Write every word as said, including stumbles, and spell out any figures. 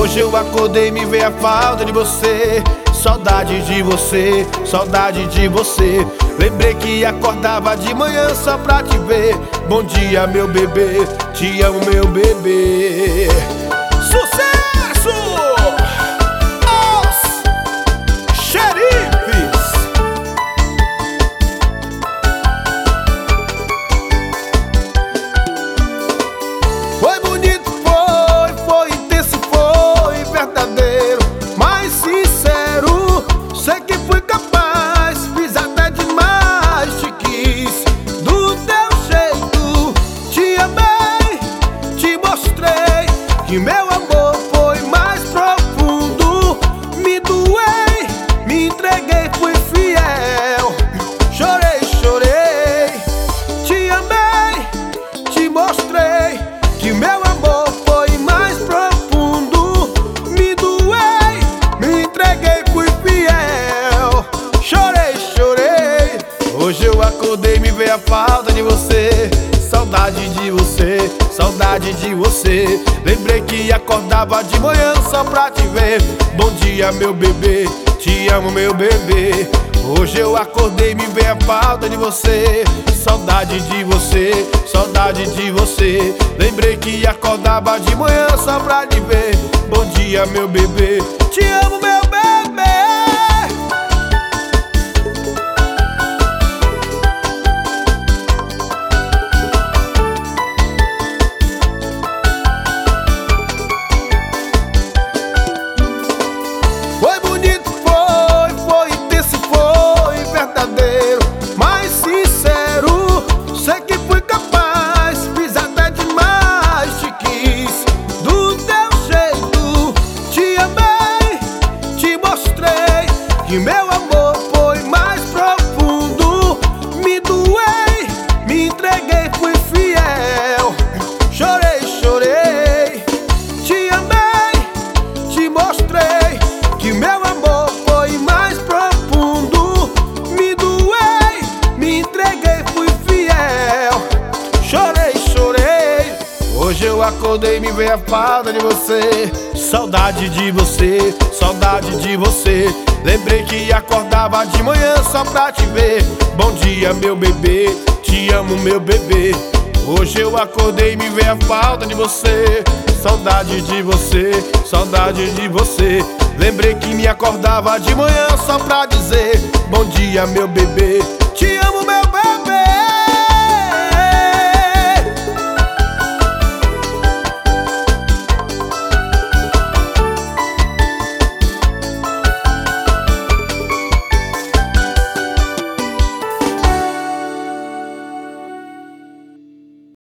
Hoje eu acordei e me veio a falta de você. Saudade de você, saudade de você. Lembrei que acordava de manhã só pra te ver. Bom dia, meu bebê, te amo, meu bebê. Sucesso! Os xerifes. Foi bonito, foi, foi intenso, foi verdadeiro, mas sincero. Sei que fui capaz, fiz até demais, te quis do teu jeito. Te amei, te mostrei que meu amor foi mais profundo. Me doei, me entreguei, fui fiel. Chorei, chorei, te amei, te mostrei que meu amor foi mais profundo. Me doei, me entreguei, fui fiel. Chorei, chorei. Hoje eu acordei e me veio a falta de você. Saudade de você, saudade de você. Lembrei que acordava de manhã só pra te ver. Bom dia, meu bebê, te amo, meu bebê. Hoje eu acordei e me veio a falta de você. Saudade de você, saudade de você. Lembrei que acordava de manhã só pra te ver. Bom dia, meu bebê, te amo, meu bebê. Foi bonito, foi, foi intenso, foi verdadeiro, mas sincero. Sei que fui capaz, fiz até demais, te quis do teu jeito. Te amei, te mostrei que meu amor foi mais profundo. Me doei, me entreguei, fui fiel. Chorei, chorei, te amei, te mostrei que meu amor foi mais profundo. Me doei, me entreguei, fui fiel. Chorei, chorei. Hoje eu acordei e me veio a falta de você. Saudade de você, saudade de você. Lembrei que acordava de manhã só pra te ver. Bom dia, meu bebê, te amo, meu bebê. Hoje eu acordei e me veio a falta de você. Saudade de você, saudade de você. Lembrei que me acordava de manhã só pra dizer: bom dia, meu bebê, te amo.